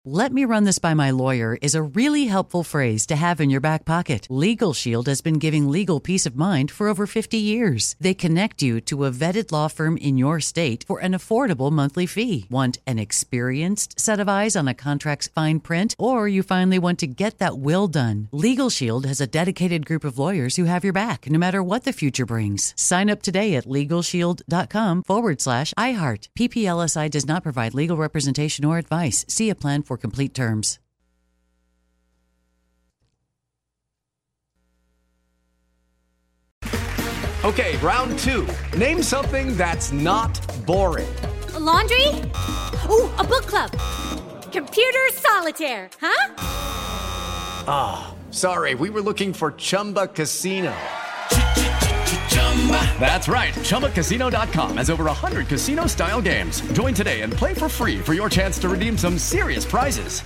"Let me run this by my lawyer" is a really helpful phrase to have in your back pocket. Legal Shield has been giving legal peace of mind for over 50 years. They connect you to a vetted law firm in your state for an affordable monthly fee. Want an experienced set of eyes on a contract's fine print? Or you finally want to get that will done? Legal Shield has a dedicated group of lawyers who have your back, no matter what the future brings. Sign up today at LegalShield.com/iHeart. PPLSI does not provide legal representation or advice. See a plan for complete terms. Okay, round two. Name something that's not boring. A laundry? Ooh, a book club. Computer solitaire, huh? Ah, sorry, we were looking for Chumba Casino. That's right. ChumbaCasino.com has over 100 casino-style games. Join today and play for free for your chance to redeem some serious prizes.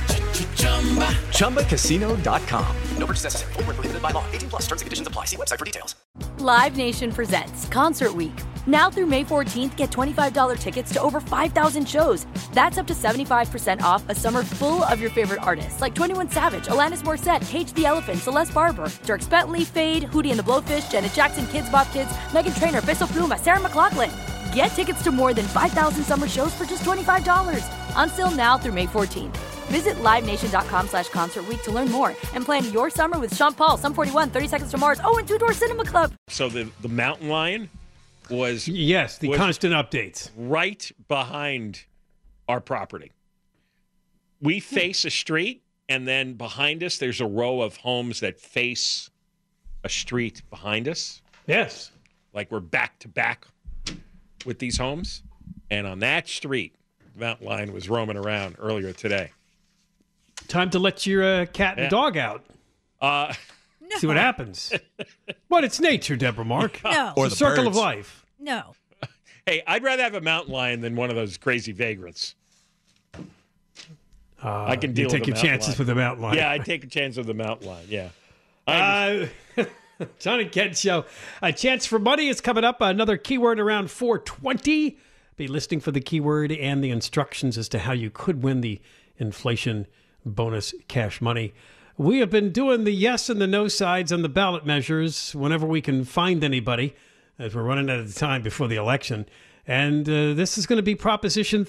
ChumbaCasino.com. No purchase necessary. Void where prohibited by law. 18 plus. Terms and conditions apply. See website for details. Live Nation presents Concert Week. Now through May 14th, get $25 tickets to over 5,000 shows. That's up to 75% off a summer full of your favorite artists like 21 Savage, Alanis Morissette, Cage the Elephant, Celeste Barber, Dierks Bentley, Fade, Hootie and the Blowfish, Janet Jackson, Kids Bop Kids, Meghan Trainor, Peso Pluma, Sarah McLachlan. Get tickets to more than 5,000 summer shows for just $25. On sale now through May 14th. Visit LiveNation.com/Concert Week to learn more and plan your summer with Sean Paul, Sum 41, 30 Seconds to Mars, and Two Door Cinema Club. So the mountain lion was... Yes, the constant updates. Right behind our property. We face a street, and then behind us there's a row of homes that face a street behind us. Yes. Like we're back to back with these homes. And on that street, the mountain lion was roaming around earlier today. Time to let your cat and dog out. No. See what happens. But it's nature, Deborah Mark. No. Or the circle of life. No. Hey, I'd rather have a mountain lion than one of those crazy vagrants. I can deal with take your chances with the mountain lion. Yeah, I take a chance with the mountain lion. Yeah. John and Ken Show. A chance for money is coming up. Another keyword around 4:20. Be listening for the keyword and the instructions as to how you could win the inflation bonus cash money. We have been doing the yes and the no sides on the ballot measures whenever we can find anybody, as we're running out of time before the election. And this is going to be Proposition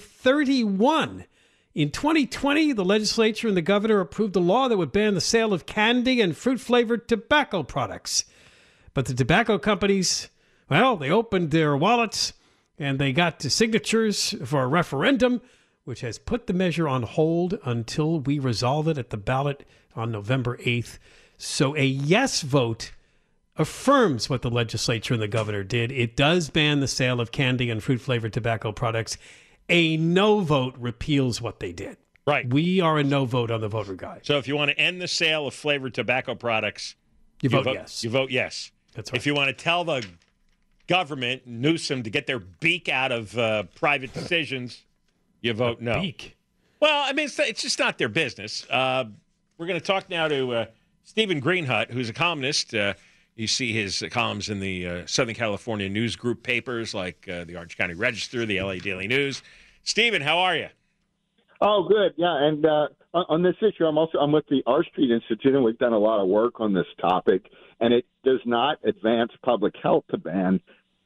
31. In 2020, the legislature and the governor approved a law that would ban the sale of candy and fruit-flavored tobacco products. But the tobacco companies, well, they opened their wallets and they got the signatures for a referendum, which has put the measure on hold until we resolve it at the ballot on November 8th. So a yes vote affirms what the legislature and the governor did. It does ban the sale of candy and fruit-flavored tobacco products. A no vote repeals what they did. Right. We are a no vote on the voter guide. So if you want to end the sale of flavored tobacco products, you vote yes. You vote yes. That's right. If you want to tell the government, Newsom, to get their beak out of private decisions, you vote no. Beak? Well, I mean, it's just not their business. We're going to talk now to Stephen Greenhut, who's a columnist. You see his columns in the Southern California news group papers like the Orange County Register, the LA Daily News. Stephen, how are you? Oh, good. Yeah, and on this issue, I'm with the R Street Institute, and we've done a lot of work on this topic. And it does not advance public health to ban,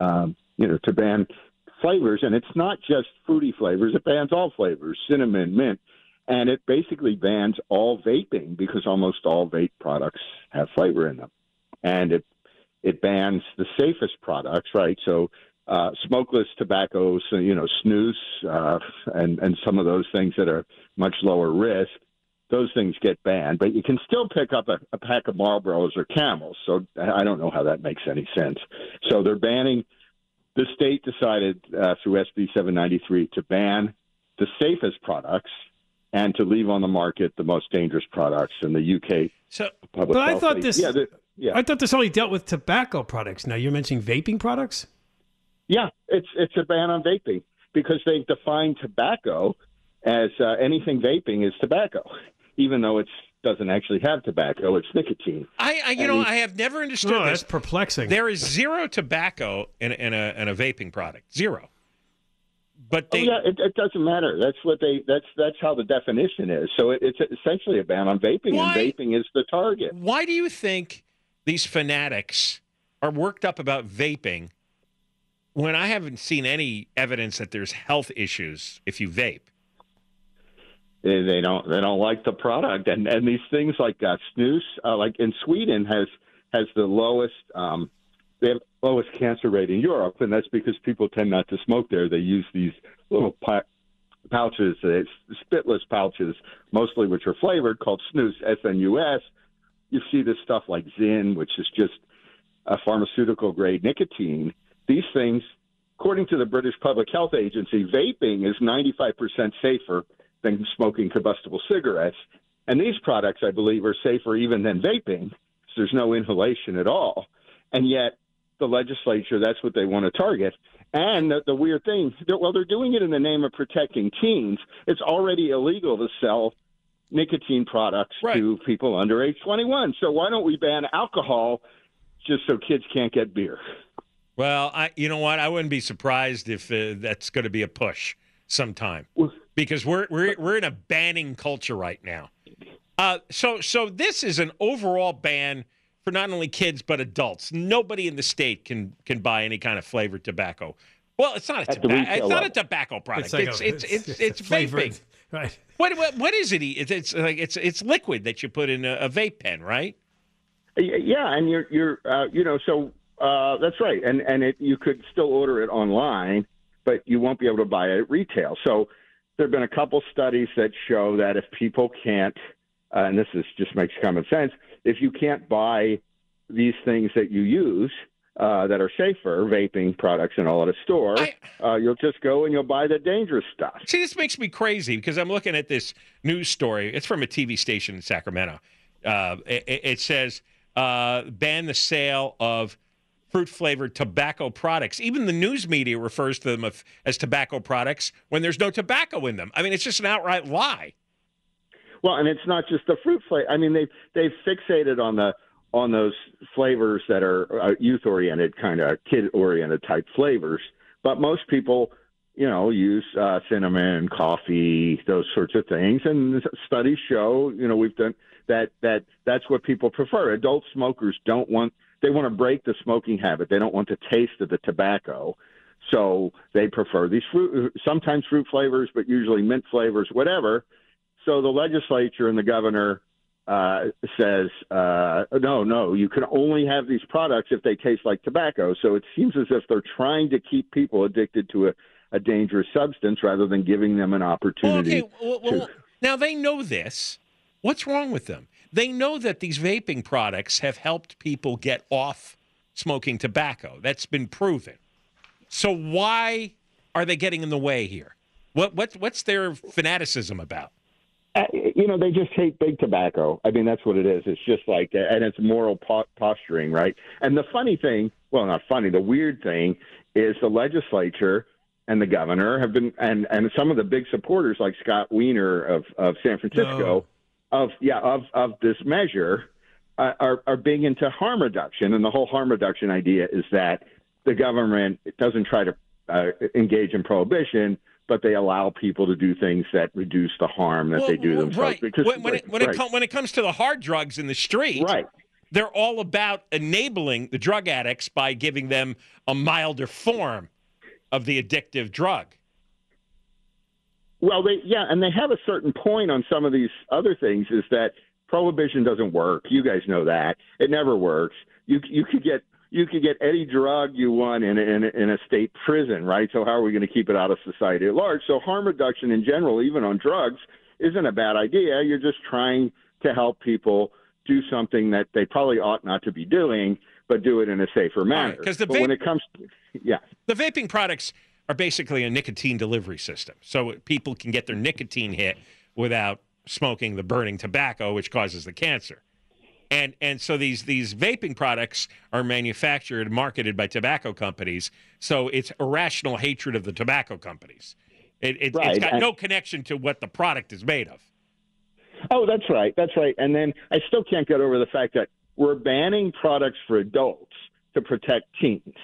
to ban flavors. And it's not just fruity flavors; it bans all flavors, cinnamon, mint, and it basically bans all vaping because almost all vape products have flavor in them. And it bans the safest products, right? So smokeless tobacco, so, snus, and some of those things that are much lower risk, those things get banned. But you can still pick up a pack of Marlboros or Camels. So I don't know how that makes any sense. So they're banning. The state decided through SB 793 to ban the safest products and to leave on the market the most dangerous products in the UK. So, but I thought this. I thought this only dealt with tobacco products. Now you're mentioning vaping products? Yeah, it's a ban on vaping because they've defined tobacco as anything vaping is tobacco, even though it doesn't actually have tobacco. It's nicotine. I have never understood this. That's perplexing. There is zero tobacco in a vaping product. Zero. But they, it doesn't matter. That's how the definition is. So it's essentially a ban on vaping, and vaping is the target. Why do you think these fanatics are worked up about vaping when I haven't seen any evidence that there's health issues if you vape? They don't like the product, and these things like snus, like in Sweden has the lowest. They have lowest cancer rate in Europe, and that's because people tend not to smoke there. They use these little pouches, spitless pouches, mostly which are flavored, called snus, S-N-U-S. You see this stuff like Zyn, which is just a pharmaceutical-grade nicotine. These things, according to the British Public Health Agency, vaping is 95% safer than smoking combustible cigarettes. And these products, I believe, are safer even than vaping, because there's no inhalation at all. And yet, the legislature, that's what they want to target. And the weird thing, they're doing it in the name of protecting teens. It's already illegal to sell nicotine products to people under age 21. So why don't we ban alcohol just so kids can't get beer? Well, you know what? I wouldn't be surprised if that's going to be a push sometime, because we're in a banning culture right now. So this is an overall ban for not only kids but adults. Nobody in the state can buy any kind of flavored tobacco. Well, it's not a tobacco. It's not a tobacco product. It's vaping. Right. What is it? It's liquid that you put in a vape pen, right? Yeah, and you're so that's right. And you could still order it online, but you won't be able to buy it at retail. So there have been a couple studies that show that if people can't, and this just makes common sense, if you can't buy these things that you use that are safer, vaping products and all at a store, you'll just go and you'll buy the dangerous stuff. See, this makes me crazy because I'm looking at this news story. It's from a TV station in Sacramento. It says, ban the sale of fruit-flavored tobacco products. Even the news media refers to them as tobacco products when there's no tobacco in them. I mean, it's just an outright lie. Well, and it's not just the fruit flavor. I mean, they've fixated on those flavors that are youth-oriented, kind of kid-oriented type flavors. But most people, use cinnamon, coffee, those sorts of things. And studies show, we've done that's what people prefer. Adult smokers they want to break the smoking habit. They don't want the taste of the tobacco. So they prefer these sometimes fruit flavors, but usually mint flavors, whatever. So the legislature and the governor says, no, you can only have these products if they taste like tobacco. So it seems as if they're trying to keep people addicted to a dangerous substance rather than giving them an opportunity. Well, now they know this. What's wrong with them? They know that these vaping products have helped people get off smoking tobacco. That's been proven. So why are they getting in the way here? What's their fanaticism about? They just hate big tobacco. I mean, that's what it is. It's just like, and it's moral posturing, right? And the funny thing, well, not funny, the weird thing is the legislature and the governor have been, and some of the big supporters like Scott Wiener of San Francisco, of this measure, are big into harm reduction. And the whole harm reduction idea is that the government doesn't try to engage in prohibition, but they allow people to do things that reduce the harm that they do themselves. Right. Because, when it comes to the hard drugs in the street, they're all about enabling the drug addicts by giving them a milder form of the addictive drug. Well, and they have a certain point on some of these other things, is that prohibition doesn't work. You guys know that. It never works. You could get any drug you want in a state prison, right? So how are we going to keep it out of society at large? So harm reduction in general, even on drugs, isn't a bad idea. You're just trying to help people do something that they probably ought not to be doing, but do it in a safer manner. Because when it comes to, the vaping products are basically a nicotine delivery system. So people can get their nicotine hit without smoking the burning tobacco, which causes the cancer. And so these vaping products are manufactured and marketed by tobacco companies. So it's irrational hatred of the tobacco companies. It's got no connection to what the product is made of. Oh, that's right. That's right. And then I still can't get over the fact that we're banning products for adults to protect teens.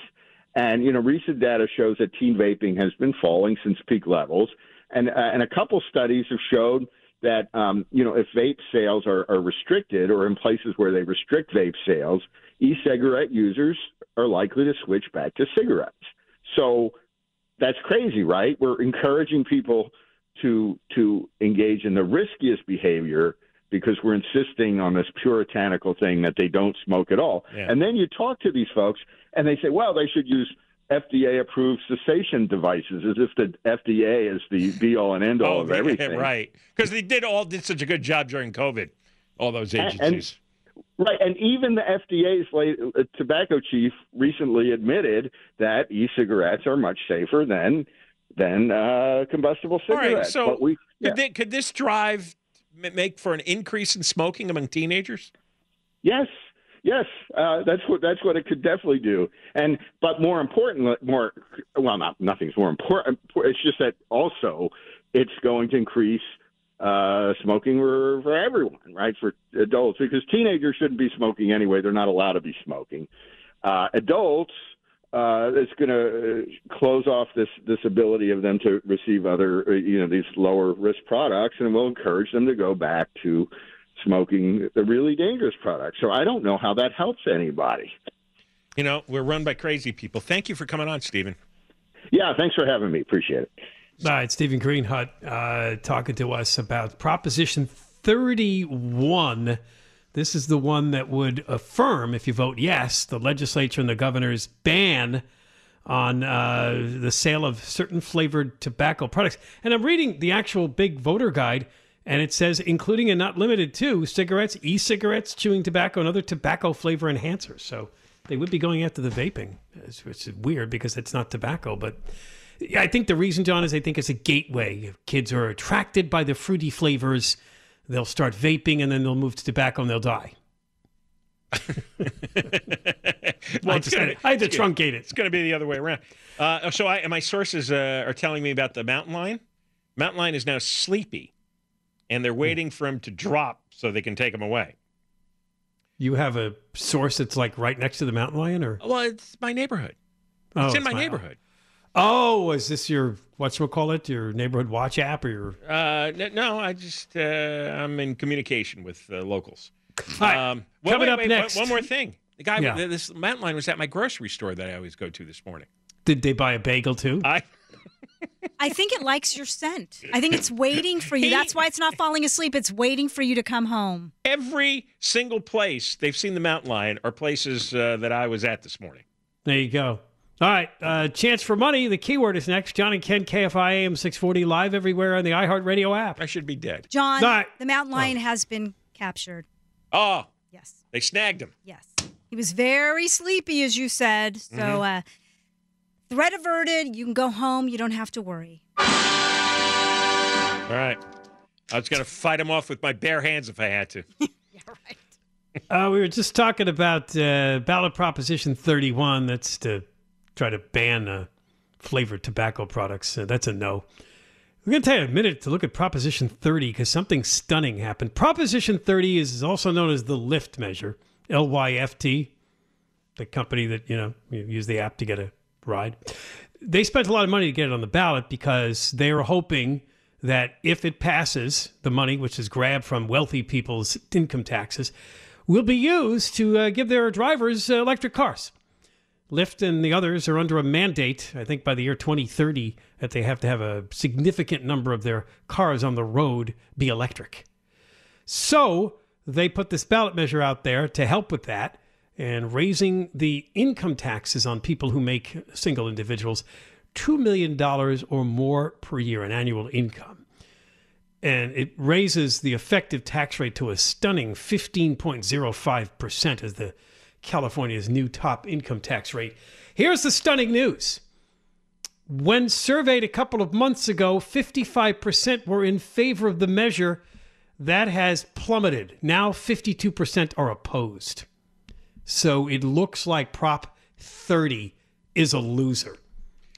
And, recent data shows that teen vaping has been falling since peak levels. And a couple studies have showed that, if vape sales are restricted or in places where they restrict vape sales, e-cigarette users are likely to switch back to cigarettes. So that's crazy, right? We're encouraging people to engage in the riskiest behavior because we're insisting on this puritanical thing that they don't smoke at all. Yeah. And then you talk to these folks, and they say, well, they should use FDA-approved cessation devices, as if the FDA is the be-all and end-all of everything. Right, because they did such a good job during COVID, all those agencies. Right, and even the FDA's tobacco chief recently admitted that e-cigarettes are much safer than combustible cigarettes. All right, so could this make for an increase in smoking among teenagers? Yes, that's what it could definitely do. But more importantly, nothing's more important. It's just that also it's going to increase smoking for everyone, right? For adults, because teenagers shouldn't be smoking anyway. They're not allowed to be smoking. Adults, it's going to close off this ability of them to receive other, these lower risk products, and it will encourage them to go back to smoking the really dangerous products. So I don't know how that helps anybody. We're run by crazy people. Thank you for coming on, Stephen. Yeah, thanks for having me. Appreciate it. All right, Stephen Greenhut talking to us about Proposition 31. This is the one that would affirm, if you vote yes, the legislature and the governor's ban on the sale of certain flavored tobacco products. And I'm reading the actual big voter guide, and it says, including and not limited to cigarettes, e-cigarettes, chewing tobacco, and other tobacco flavor enhancers. So they would be going after the vaping, which is weird because it's not tobacco. But I think the reason, John, is I think it's a gateway. If kids are attracted by the fruity flavors, they'll start vaping, and then they'll move to tobacco, and they'll die. I had to truncate it. It's going to be the other way around. My sources are telling me about the mountain lion. Mountain lion is now sleepy, and they're waiting for him to drop so they can take him away. You have a source that's like right next to the mountain lion, or? Well, it's my neighborhood. It's in my neighborhood. Oh, is this your whatchamacallit, your neighborhood watch app, or your? No, I just I'm in communication with locals. Coming up next. One more thing. The guy, this mountain lion was at my grocery store that I always go to this morning. Did they buy a bagel too? I think it likes your scent. I think it's waiting for you. That's why it's not falling asleep. It's waiting for you to come home. Every single place they've seen the mountain lion are places that I was at this morning. There you go. All right, chance for money. The keyword is next. John and Ken, KFI AM 640, live everywhere on the iHeartRadio app. I should be dead. John, the mountain lion has been captured. Oh. Yes. They snagged him. Yes. He was very sleepy, as you said. So, threat averted. You can go home. You don't have to worry. All right. I was going to fight him off with my bare hands if I had to. Yeah, right. We were just talking about ballot Proposition 31. That's to try to ban flavored tobacco products. That's a no. We're going to take a minute to look at Proposition 30 because something stunning happened. Proposition 30 is also known as the Lyft measure, LYFT, the company that, you use the app to get a ride. They spent a lot of money to get it on the ballot because they were hoping that if it passes, the money, which is grabbed from wealthy people's income taxes, will be used to give their drivers electric cars. Lyft and the others are under a mandate, I think by the year 2030, that they have to have a significant number of their cars on the road be electric. So they put this ballot measure out there to help with that and raising the income taxes on people who make single individuals $2 million or more per year in annual income. And it raises the effective tax rate to a stunning 15.05% as the California's new top income tax rate. Here's the stunning news. When surveyed a couple of months ago, 55% were in favor of the measure. That has plummeted. Now 52% are opposed. So it looks like Prop 30 is a loser.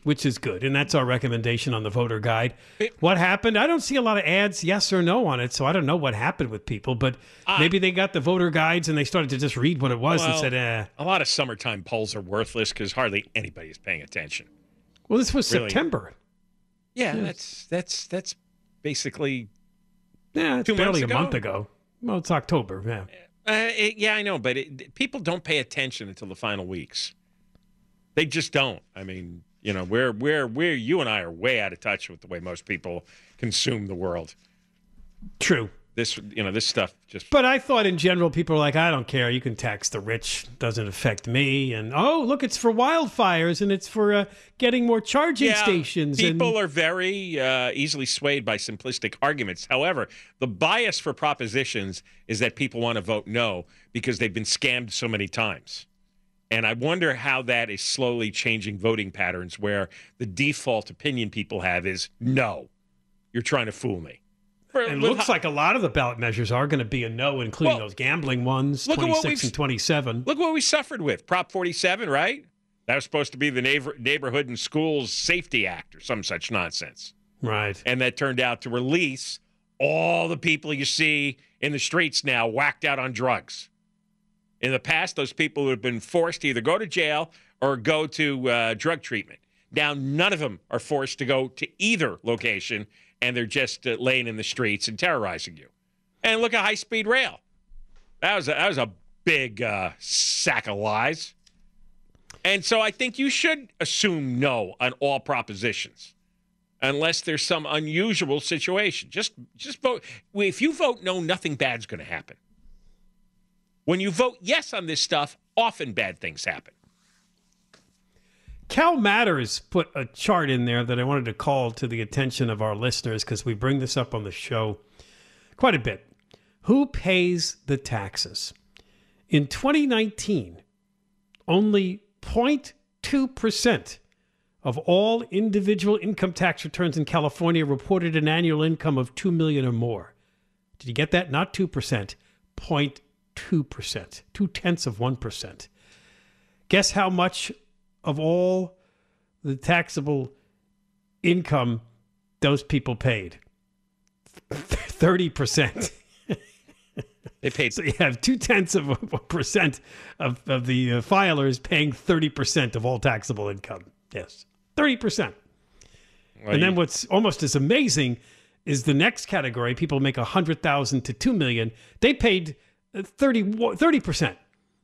which is good. And that's our recommendation on the voter guide. What happened? I don't see a lot of ads, yes or no, on it, so I don't know what happened with people. But maybe they got the voter guides and they started to just read what it was and said, eh. A lot of summertime polls are worthless because hardly anybody is paying attention. Well, this was Really? September. Yeah, that's basically Yeah, it's 2 months barely a ago? month ago. Well, it's October, yeah. yeah, I know, but people don't pay attention until the final weeks. They just don't. I mean, you know, we're you and I are way out of touch with the way most people consume the world. True. This stuff just. But I thought in general, people are like, I don't care. You can tax the rich. Doesn't affect me. And, oh, look, it's for wildfires and it's for getting more charging stations. People are very easily swayed by simplistic arguments. However, the bias for propositions is that people want to vote no because they've been scammed so many times. And I wonder how that is slowly changing voting patterns where the default opinion people have is, no, you're trying to fool me. It looks like a lot of the ballot measures are going to be a no, including those gambling ones, 26 and 27. Look what we suffered with. Prop 47, right? That was supposed to be the Neighborhood and Schools Safety Act or some such nonsense. Right. And that turned out to release all the people you see in the streets now whacked out on drugs. In the past, those people would have been forced to either go to jail or go to drug treatment. Now, none of them are forced to go to either location, and they're just laying in the streets and terrorizing you. And look at high-speed rail. That was a big sack of lies. And so I think you should assume no on all propositions, unless there's some unusual situation. Just vote. If you vote no, nothing bad's going to happen. When you vote yes on this stuff, often bad things happen. Cal Matters put a chart in there that I wanted to call to the attention of our listeners because we bring this up on the show quite a bit. Who pays the taxes? In 2019, only 0.2% of all individual income tax returns in California reported an annual income of $2 million or more. Did you get that? Not 2%, 0.2%, 0.2%. Guess how much of all the taxable income those people paid? 30%. They paid. So you have 0.2% of the filers paying 30% of all taxable income. Yes, 30%. Well, and then what's almost as amazing is the next category. People make $100,000 to $2 million. They paid 30%.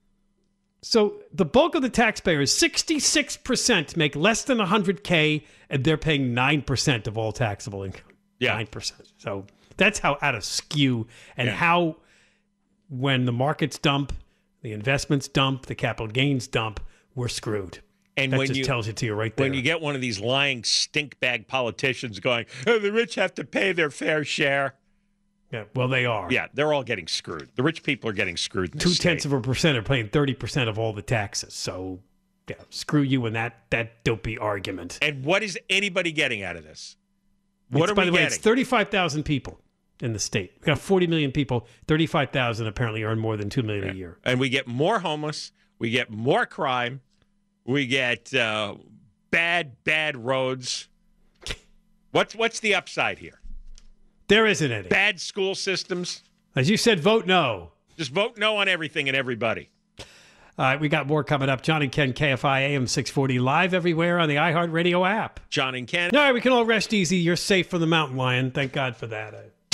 So the bulk of the taxpayers, 66%, make less than $100K, and they're paying 9% of all taxable income. Yeah. 9%. So that's how out of skew and how when the markets dump, the investments dump, the capital gains dump, we're screwed. And that when just tells it to you right there. When you get one of these lying stink bag politicians going, oh, the rich have to pay their fair share. Yeah, well, they are. Yeah, they're all getting screwed. The rich people are getting screwed. 0.2% are paying 30% of all the taxes. So, yeah, screw you and that dopey argument. And what is anybody getting out of this? What are by we the way, getting? it's 35,000 people in the state. We've got 40 million people. 35,000 apparently earn more than $2 million a year. And we get more homeless. We get more crime. We get bad roads. What's the upside here? There isn't any. Bad school systems. As you said, vote no. Just vote no on everything and everybody. All right, we got more coming up. John and Ken, KFI AM 640, live everywhere on the iHeartRadio app. John and Ken. All right, we can all rest easy. You're safe from the mountain lion. Thank God for that.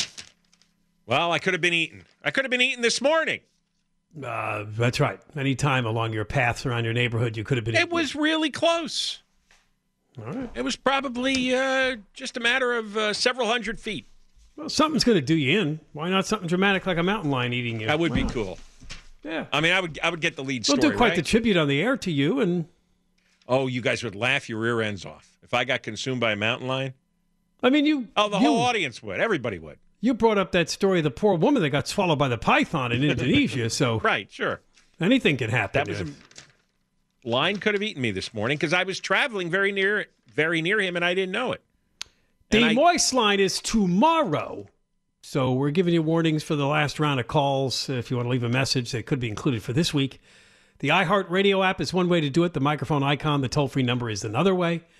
Well, I could have been eaten. I could have been eaten this morning. That's right. Anytime along your paths around your neighborhood, you could have been eaten. It was really close. All right. It was probably just a matter of several hundred feet. Well, something's going to do you in. Why not something dramatic like a mountain lion eating you? That would be cool. Yeah. I mean, I would get the lead We'll story, do quite right? the tribute on the air to you. And Oh, you guys would laugh your rear ends off. If I got consumed by a mountain lion? I mean, the whole audience would. Everybody would. You brought up that story of the poor woman that got swallowed by the python in Indonesia. So Right, sure. anything can happen. That was a lion could have eaten me this morning because I was traveling very near him and I didn't know it. The Moist line is tomorrow. So we're giving you warnings for the last round of calls. If you want to leave a message that could be included for this week. The iHeartRadio app is one way to do it. The microphone icon, the toll-free number is another way.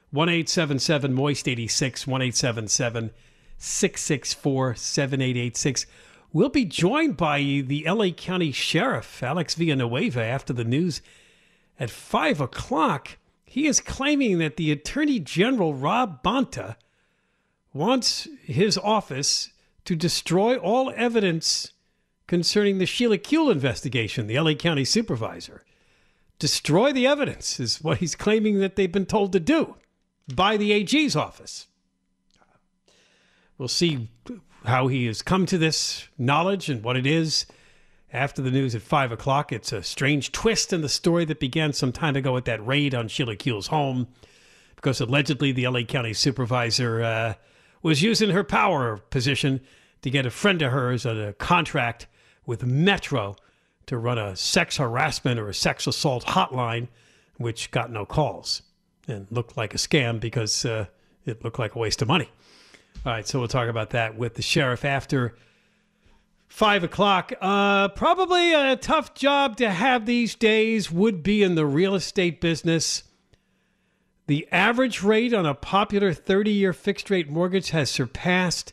1-877-MOIST-86, 1-877-664-7886. We'll be joined by the L.A. County Sheriff, Alex Villanueva, after the news at 5 o'clock. He is claiming that the Attorney General, Rob Bonta, wants his office to destroy all evidence concerning the Sheila Kuehl investigation, the L.A. County Supervisor. Destroy the evidence is what he's claiming that they've been told to do by the AG's office. We'll see how he has come to this knowledge and what it is after the news at 5 o'clock. It's a strange twist in the story that began some time ago at that raid on Sheila Kuehl's home, because allegedly the L.A. County Supervisor was using her power position to get a friend of hers on a contract with Metro to run a sex harassment or a sex assault hotline, which got no calls and looked like a scam because it looked like a waste of money. All right, so we'll talk about that with the sheriff after 5 o'clock. Probably a tough job to have these days would be in the real estate business. The average rate on a popular 30-year fixed-rate mortgage has surpassed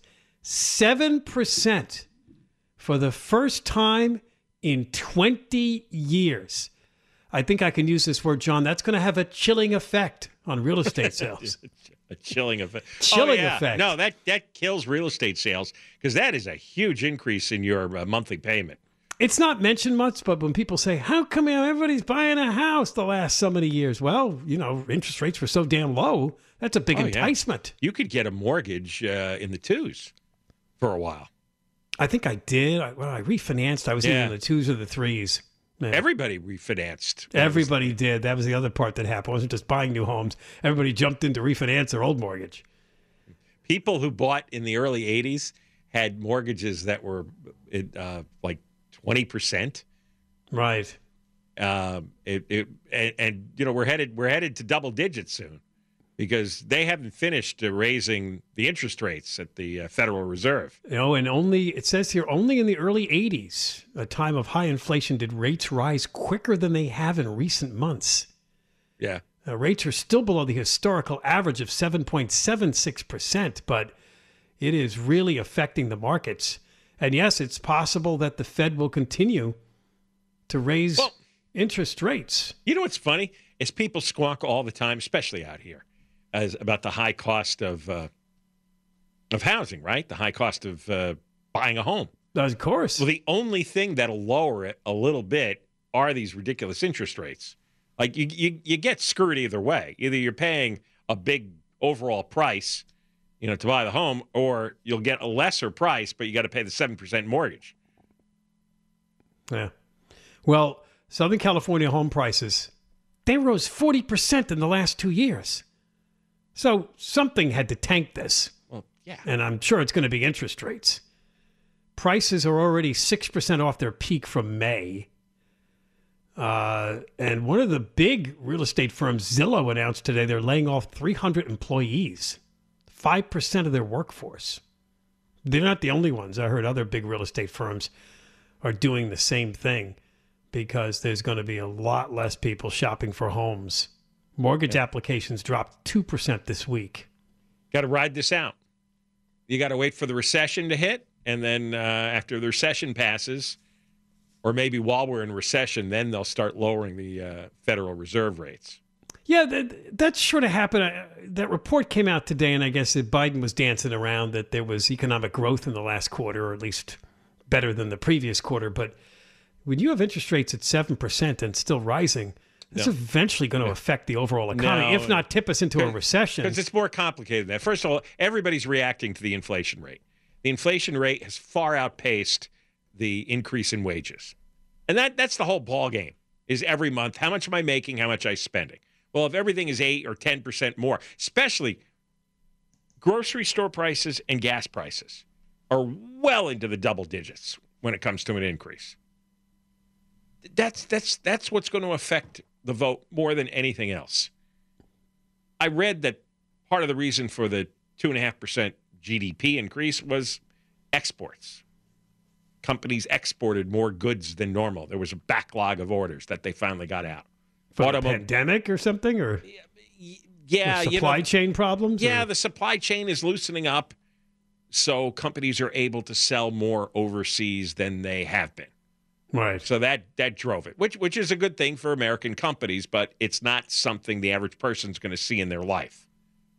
7% for the first time in 20 years. I think I can use this word, John. That's going to have a chilling effect on real estate sales. A chilling effect. Chilling effect. No, that kills real estate sales because that is a huge increase in your monthly payment. It's not mentioned much, but when people say, how come everybody's buying a house the last so many years? Well, interest rates were so damn low. That's a big enticement. Yeah. You could get a mortgage in the twos for a while. I think I did. I refinanced. I was either in the twos or the threes. Man. Everybody refinanced. Everybody did. That was the other part that happened. It wasn't just buying new homes. Everybody jumped in to refinance their old mortgage. People who bought in the early 80s had mortgages that were like 20%. Right. We're headed to double digits soon because they haven't finished raising the interest rates at the Federal Reserve. And it says here, only in the early 80s, a time of high inflation, did rates rise quicker than they have in recent months. Yeah. Rates are still below the historical average of 7.76%, but it is really affecting the markets. And yes, it's possible that the Fed will continue to raise interest rates. You know what's funny is people squawk all the time, especially out here, about the high cost of housing, right? The high cost of buying a home. Of course. Well, the only thing that'll lower it a little bit are these ridiculous interest rates. Like you get screwed either way. Either you're paying a big overall price, to buy the home, or you'll get a lesser price, but you got to pay the 7% mortgage. Yeah. Well, Southern California home prices, they rose 40% in the last 2 years. So something had to tank this. Well, yeah. And I'm sure it's going to be interest rates. Prices are already 6% off their peak from May. And one of the big real estate firms, Zillow, announced today they're laying off 300 employees, 5% of their workforce. They're not the only ones. I heard other big real estate firms are doing the same thing because there's going to be a lot less people shopping for homes. Mortgage applications dropped 2% this week. Got to ride this out. You got to wait for the recession to hit, and then after the recession passes, or maybe while we're in recession, then they'll start lowering the Federal Reserve rates. Yeah, that's sure to happen. That report came out today, and I guess that Biden was dancing around that there was economic growth in the last quarter, or at least better than the previous quarter. But when you have interest rates at 7% and still rising, it's eventually going to affect the overall economy, if not tip us into a recession. Because it's more complicated than that. First of all, everybody's reacting to the inflation rate. The inflation rate has far outpaced the increase in wages. And that's the whole ball game, is every month, how much am I making, how much am I spending? Well, if everything is 8 or 10% more, especially grocery store prices and gas prices are well into the double digits when it comes to an increase. That's what's going to affect the vote more than anything else. I read that part of the reason for the 2.5% GDP increase was exports. Companies exported more goods than normal. There was a backlog of orders that they finally got out. For the pandemic or something? Or Yeah, The supply chain problems? Yeah, or? the supply chain is loosening up, so companies are able to sell more overseas than they have been. Right. So that drove it, which is a good thing for American companies, but it's not something the average person's going to see in their life.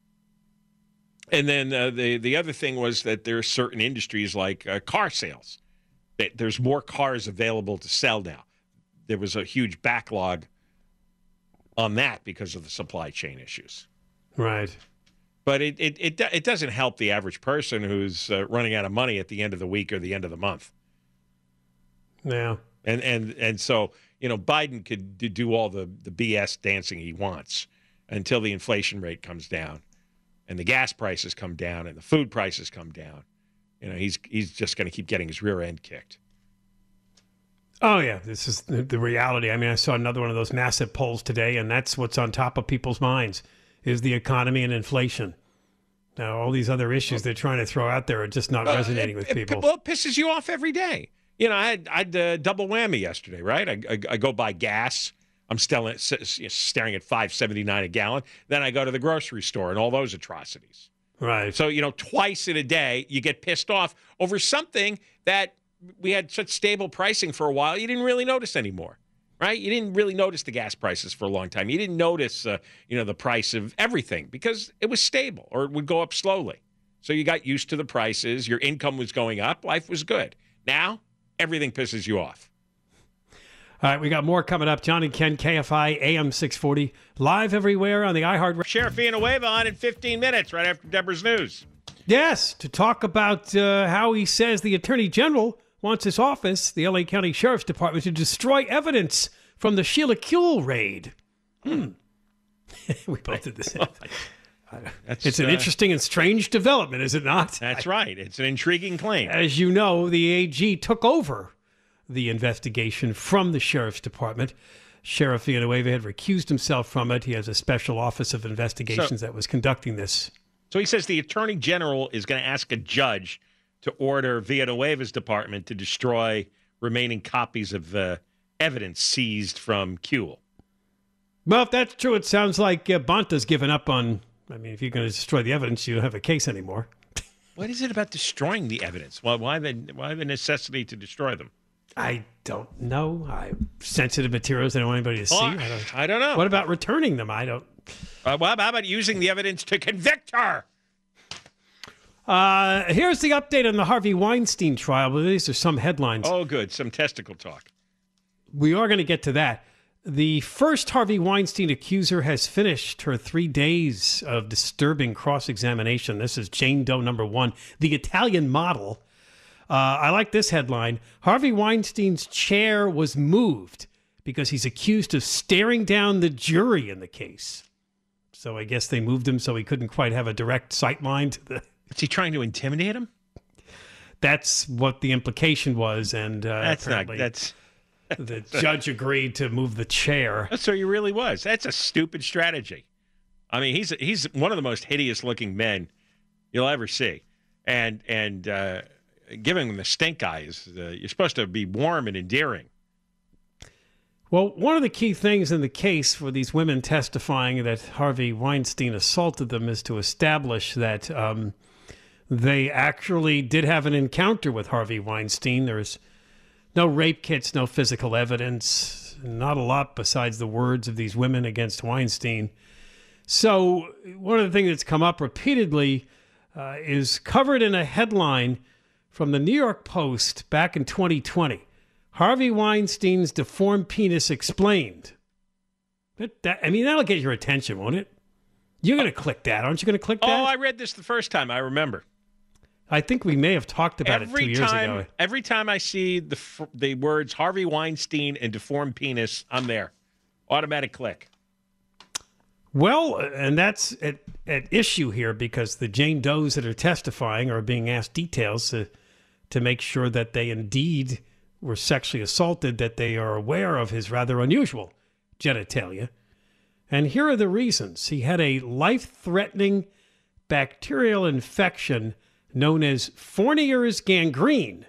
And then the other thing was that there are certain industries like car sales. That there's more cars available to sell now. There was a huge backlog on that because of the supply chain issues. Right. But it doesn't help the average person who's running out of money at the end of the week or the end of the month. Yeah. And so, Biden could do all the BS dancing he wants until the inflation rate comes down and the gas prices come down and the food prices come down. He's just going to keep getting his rear end kicked. Oh, yeah. This is the reality. I mean, I saw another one of those massive polls today, and that's what's on top of people's minds is the economy and inflation. Now, all these other issues they're trying to throw out there are just not resonating with people. Well, it pisses you off every day. I had double whammy yesterday, right? I go buy gas. I'm staring at $5.79 a gallon. Then I go to the grocery store and all those atrocities. Right. So, twice in a day, you get pissed off over something that we had such stable pricing for a while. You didn't really notice anymore, right? You didn't really notice the gas prices for a long time. You didn't notice, the price of everything because it was stable or it would go up slowly. So you got used to the prices. Your income was going up. Life was good. Now, everything pisses you off. All right, we got more coming up. John and Ken, KFI, AM 640, live everywhere on the iHeart. Sheriff Villanueva on in 15 minutes, right after Deborah's news. Yes, to talk about how he says the Attorney General wants his office, the L.A. County Sheriff's Department, to destroy evidence from the Sheila Kuehl raid. We both did the same thing. It's an interesting and strange development, is it not? That's right. It's an intriguing claim. As you know, the AG took over the investigation from the Sheriff's Department. Sheriff Villanueva had recused himself from it. He has a special office of investigations that was conducting this. So he says the Attorney General is going to ask a judge to order Villanueva's department to destroy remaining copies of evidence seized from Kuehl. Well, if that's true, it sounds like Bonta's given up on... I mean, if you're going to destroy the evidence, you don't have a case anymore. What is it about destroying the evidence? Why the necessity to destroy them? I don't know. Sensitive materials I don't want anybody to see. I don't know. What about returning them? I don't... Well, how about using the evidence to convict her? Here's the update on the Harvey Weinstein trial. Well, these are some headlines. Oh, good. Some testicle talk. We are going to get to that. The first Harvey Weinstein accuser has finished her 3 days of disturbing cross-examination. This is Jane Doe number 1, the Italian model. I like this headline. Harvey Weinstein's chair was moved because he's accused of staring down the jury in the case. So I guess they moved him so he couldn't quite have a direct sight line to the... Is he trying to intimidate him? That's what the implication was, and that's the judge agreed to move the chair. So he really was. That's a stupid strategy. I mean, he's one of the most hideous-looking men you'll ever see, and giving him the stink eyes. You're supposed to be warm and endearing. Well, one of the key things in the case for these women testifying that Harvey Weinstein assaulted them is to establish that they actually did have an encounter with Harvey Weinstein. There's no rape kits, no physical evidence, not a lot besides the words of these women against Weinstein. So one of the things that's come up repeatedly is covered in a headline from the New York Post back in 2020. Harvey Weinstein's deformed penis explained. That'll get your attention, won't it? You're going to click that. Aren't you going to click that? Oh, I read this the first time. I remember. I think we may have talked about it 2 years ago. Every time I see the words Harvey Weinstein and deformed penis, I'm there. Automatic click. Well, and that's at issue here because the Jane Does that are testifying are being asked details to make sure that they indeed were sexually assaulted, that they are aware of his rather unusual genitalia. And here are the reasons. He had a life-threatening bacterial infection known as Fournier's gangrene.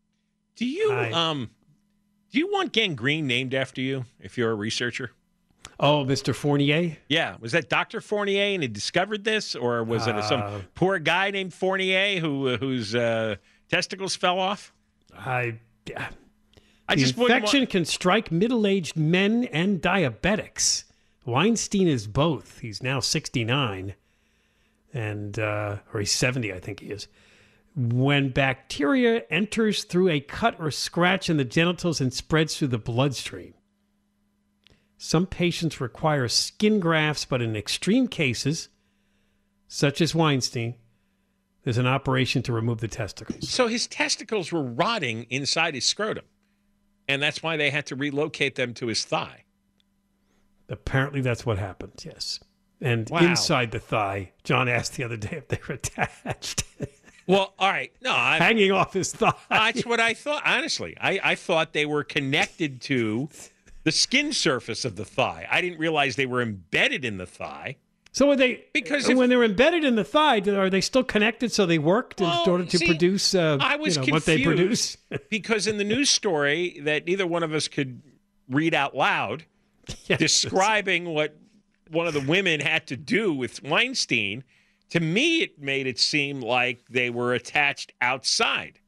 Do you want gangrene named after you if you're a researcher? Oh, Mr. Fournier? Yeah. Was that Dr. Fournier and he discovered this? Or was it some poor guy named Fournier whose testicles fell off? The just infection can strike middle-aged men and diabetics. Weinstein is both. He's now 69, or he's 70, I think he is. When bacteria enters through a cut or scratch in the genitals and spreads through the bloodstream. Some patients require skin grafts, but in extreme cases, such as Weinstein, there's an operation to remove the testicles. So his testicles were rotting inside his scrotum, and that's why they had to relocate them to his thigh. Apparently that's what happened, yes. And Wow. inside the thigh, John asked the other day if they were attached. Well, all right. No, hanging off his thigh. That's what I thought. Honestly, I thought they were connected to the skin surface of the thigh. I didn't realize they were embedded in the thigh. So when they're embedded in the thigh, are they still connected so they worked in order to produce I was what they produce? because in the news story that neither one of us could read out loud, describing what one of the women had to do with Weinstein, to me it made it seem like they were attached outside.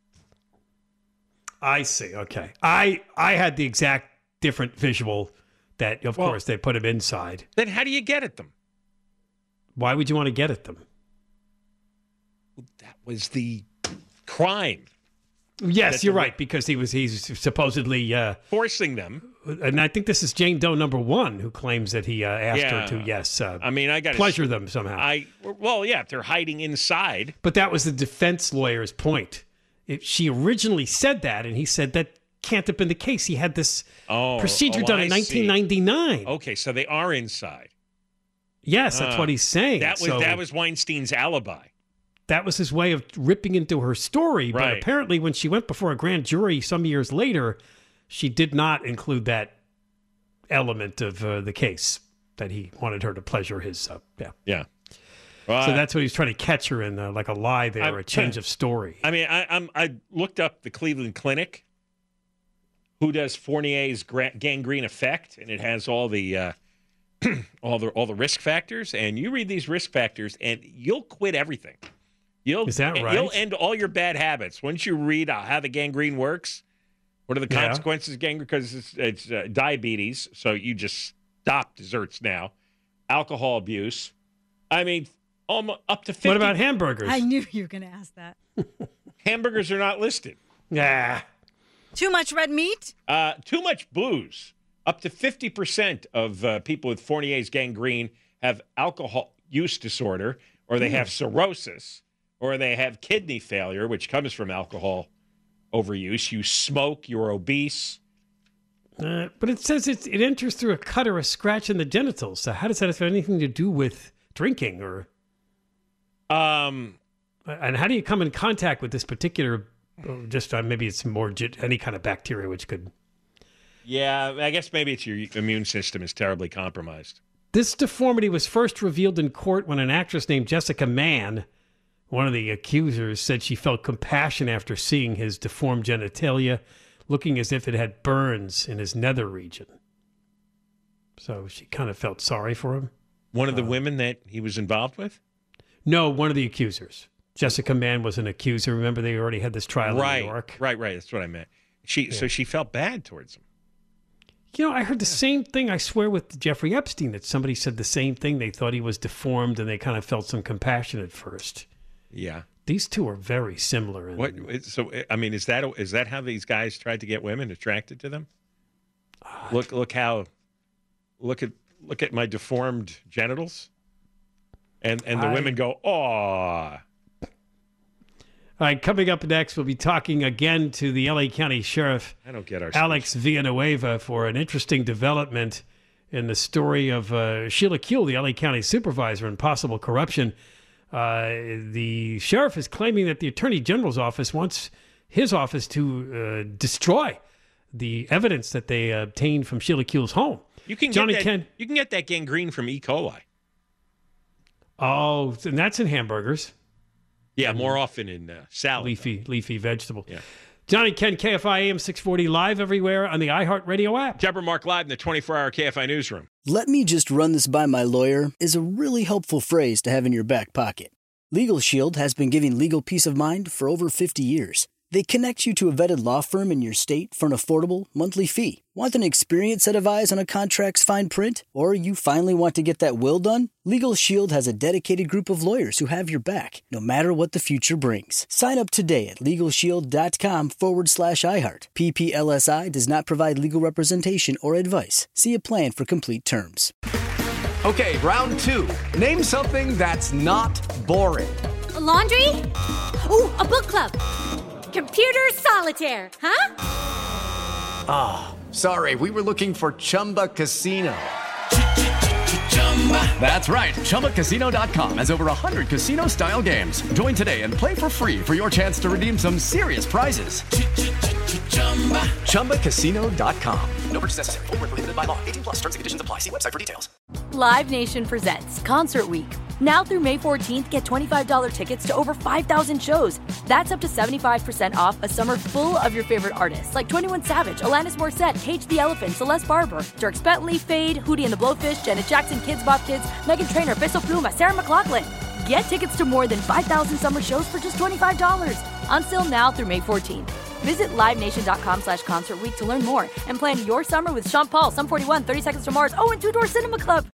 I see. Okay. I had the exact different visual that, of course, they put him inside. Then how do you get at them? Why would you want to get at them? That was the crime. Yes, you're right, because he's supposedly forcing them. And I think this is Jane Doe number 1 who claims that he asked her to, I got pleasure them somehow. If they're hiding inside. But that was the defense lawyer's point. She originally said that, and he said that can't have been the case. He had this procedure done in 1999. Okay, so they are inside. Yes, that's what he's saying. That was Weinstein's alibi. That was his way of ripping into her story. Right. But apparently when she went before a grand jury some years later, she did not include that element of the case that he wanted her to pleasure his. Yeah. Well, so that's what he's trying to catch her in, like a lie there, or a change of story. I mean, I looked up the Cleveland Clinic, who does Fournier's gangrene effect, and it has all the all the risk factors. And you read these risk factors, and you'll quit everything. Is that right? You'll end all your bad habits once you read how the gangrene works. What are the consequences of gangrene? Because it's diabetes, so you just stop desserts now. Alcohol abuse. I mean, almost up to 50. What about hamburgers? I knew you were going to ask that. Hamburgers are not listed. Yeah. Too much red meat? Too much booze. Up to 50% of people with Fournier's gangrene have alcohol use disorder, or they have cirrhosis, or they have kidney failure, which comes from alcohol overuse. You smoke, you're obese. But it says it enters through a cut or a scratch in the genitals. So how does that have anything to do with drinking? Or and how do you come in contact with this particular, maybe it's more any kind of bacteria which could... Yeah, I guess maybe it's your immune system is terribly compromised. This deformity was first revealed in court when an actress named Jessica Mann, one of the accusers, said she felt compassion after seeing his deformed genitalia, looking as if it had burns in his nether region. So she kind of felt sorry for him. One of the women that he was involved with? No, one of the accusers. Jessica Mann was an accuser. Remember, they already had this trial in New York. Right. That's what I meant. So she felt bad towards him. You know, I heard the same thing, I swear, with Jeffrey Epstein, that somebody said the same thing. They thought he was deformed, and they kind of felt some compassion at first. Yeah. These two are very similar. So, I mean, is that how these guys tried to get women attracted to them? Look at my deformed genitals, and the women go, "Aw." All right, coming up next, we'll be talking again to the L.A. County Sheriff, I don't get our Alex Villanueva, for an interesting development in the story of Sheila Kuehl, the L.A. County Supervisor, and possible corruption. The sheriff is claiming that the Attorney General's office wants his office to destroy the evidence that they obtained from Sheila Kuehl's home. You can get that gangrene from E. coli. Oh, and that's in hamburgers. Yeah, more often in salad. Leafy vegetable. Yeah. Johnny Ken, KFI AM 640, live everywhere on the iHeartRadio app. Deborah Mark live in the 24-hour KFI newsroom. "Let me just run this by my lawyer" is a really helpful phrase to have in your back pocket. Legal Shield has been giving legal peace of mind for over 50 years. They connect you to a vetted law firm in your state for an affordable monthly fee. Want an experienced set of eyes on a contract's fine print? Or you finally want to get that will done? Legal Shield has a dedicated group of lawyers who have your back, no matter what the future brings. Sign up today at LegalShield.com/iHeart. PPLSI does not provide legal representation or advice. See a plan for complete terms. Okay, round two. Name something that's not boring. A laundry? Ooh, a book club. Computer solitaire, huh? Sorry, we were looking for Chumba Casino. That's right. ChumbaCasino.com has over 100 casino-style games. Join today and play for free for your chance to redeem some serious prizes. ChumbaCasino.com. No purchase necessary. Void where prohibited by law. 18+ terms and conditions apply. See website for details. Live Nation presents Concert Week. Now through May 14th, get $25 tickets to over 5,000 shows. That's up to 75% off a summer full of your favorite artists like 21 Savage, Alanis Morissette, Cage the Elephant, Celeste Barber, Dierks Bentley, Fade, Hootie and the Blowfish, Janet Jackson, Kids Bop Kids, Meghan Trainor, Peso Pluma, Sarah McLachlan. Get tickets to more than 5,000 summer shows for just $25. Until now through May 14th. Visit LiveNation.com/Concert Week to learn more and plan your summer with Sean Paul, Sum 41, 30 Seconds to Mars, and Two Door Cinema Club.